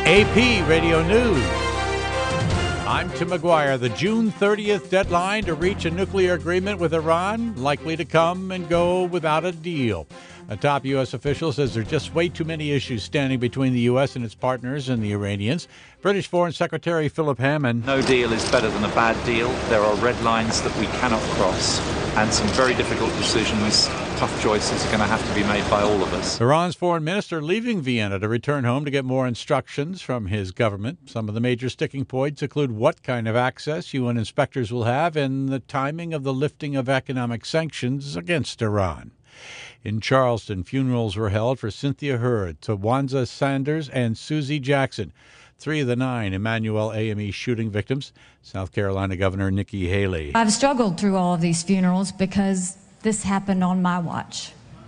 AP Radio News. I'm Tim McGuire. The June 30th deadline to reach a nuclear agreement with Iran likely to come and go without a deal. A top U.S. official says there are just way too many issues standing between the U.S. and its partners and the Iranians. British Foreign Secretary Philip Hammond. No deal is better than a bad deal. There are red lines that we cannot cross, and some very difficult decisions, tough choices are going to have to be made by all of us. Iran's foreign minister leaving Vienna to return home to get more instructions from his government. Some of the major sticking points include what kind of access UN inspectors will have and the timing of the lifting of economic sanctions against Iran. In Charleston, funerals were held for Cynthia Hurd, Tawanza Sanders, and Susie Jackson, 3 of the 9 Emmanuel AME shooting victims. South Carolina Governor Nikki Haley. I've struggled through all of these funerals because this happened on my watch.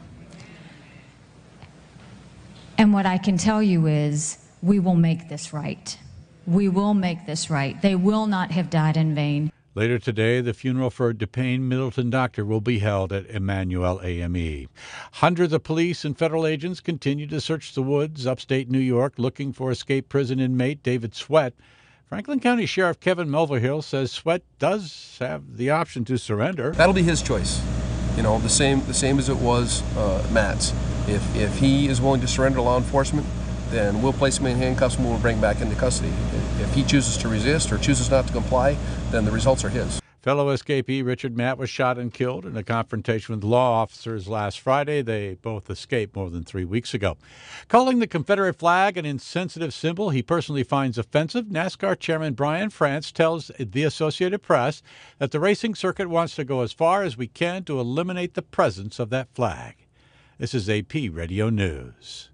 And what I can tell you is we will make this right. We will make this right. They will not have died in vain. Later today, the funeral for a detained Middleton doctor will be held at Emmanuel AME. Hundreds of police and federal agents continue to search the woods upstate New York looking for escaped prison inmate David Sweat. Franklin County Sheriff Kevin Mulvihill says Sweat does have the option to surrender. That'll be his choice. You know, the same as it was Matt's. If he is willing to surrender to law enforcement, then we'll place him in handcuffs and we'll bring him back into custody. If he chooses to resist or chooses not to comply, then the results are his. Fellow escapee Richard Matt was shot and killed in a confrontation with law officers last Friday. They both escaped more than 3 weeks ago. Calling the Confederate flag an insensitive symbol he personally finds offensive, NASCAR Chairman Brian France tells the Associated Press that the racing circuit wants to go as far as we can to eliminate the presence of that flag. This is AP Radio News.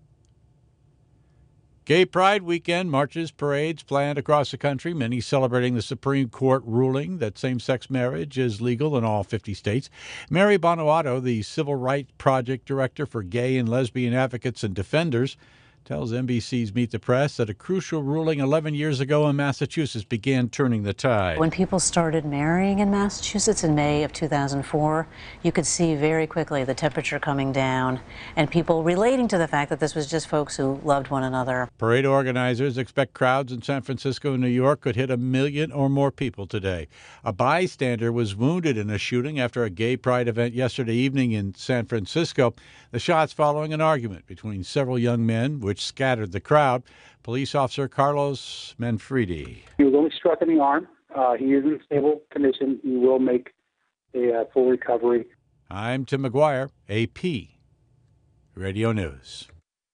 Gay Pride weekend, marches, parades planned across the country, many celebrating the Supreme Court ruling that same-sex marriage is legal in all 50 states. Mary Bonato, the Civil Rights Project Director for Gay and Lesbian Advocates and Defenders, tells NBC's Meet the Press that a crucial ruling 11 years ago in Massachusetts began turning the tide. When people started marrying in Massachusetts in May of 2004, you could see very quickly the temperature coming down and people relating to the fact that this was just folks who loved one another. Parade organizers expect crowds in San Francisco and New York could hit 1 million or more people today. A bystander was wounded in a shooting after a gay pride event yesterday evening in San Francisco. The shots following an argument between several young men, which scattered the crowd. Police officer Carlos Manfredi. He was only struck in the arm. He is in stable condition. He will make a full recovery. I'm Tim McGuire, AP Radio News.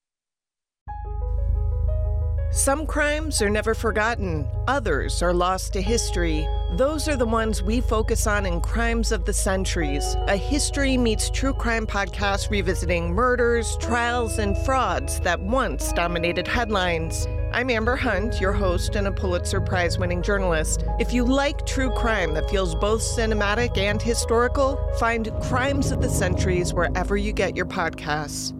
Some crimes are never forgotten. Others are lost to history. Those are the ones we focus on in Crimes of the Centuries, a history meets true crime podcast revisiting murders, trials, and frauds that once dominated headlines. I'm Amber Hunt, your host and a Pulitzer Prize-winning journalist. If you like true crime that feels both cinematic and historical, find Crimes of the Centuries wherever you get your podcasts.